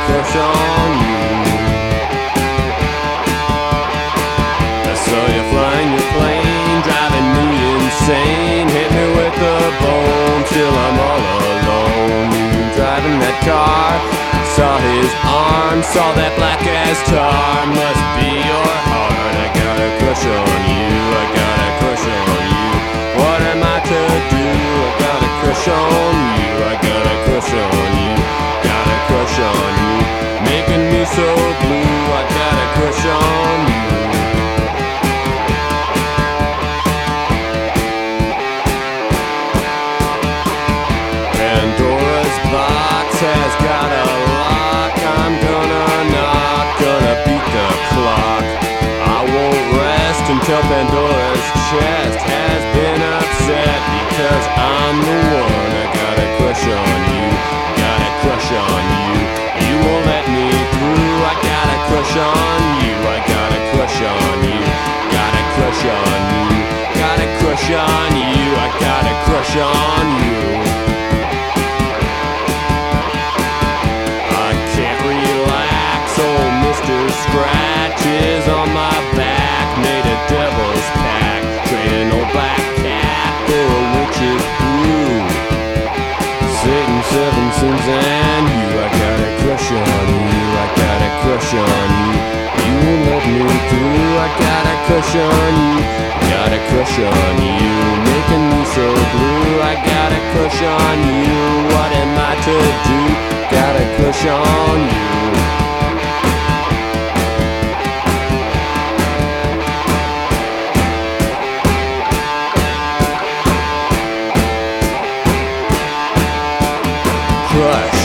crush on you. I saw you flying your plane, driving me insane. Hit me with the bone till I'm all alone. You driving that car, saw his arm, saw that black as tar. Must be your heart. I got a crush on you, I got a crush on you. What am I to do? I got a crush on you, I got a crush on you. Got a crush on you, making me so blue. I got a crush on you. Pandora's box has got a lock. I'm gonna knock, gonna beat the clock. I won't rest until Pandora's chest has been upset, because I'm the one. I got a crush on you, got a crush on you. You won't let me through. I got a crush on you, I got a crush on you. Got a crush on you, got a crush on you. I got a crush on you. I can't relax, old Mr. Scratch is on my back. Made a devil's pact, trading old black cat for a witch's brew. Satan, seven sins, and you. I got a crush on you, I got a crush on you. You won't let me through. I got a crush on you, got a crush on you. Making me so blue. I got a crush on you. What am I to do? Got a crush on you. Crush.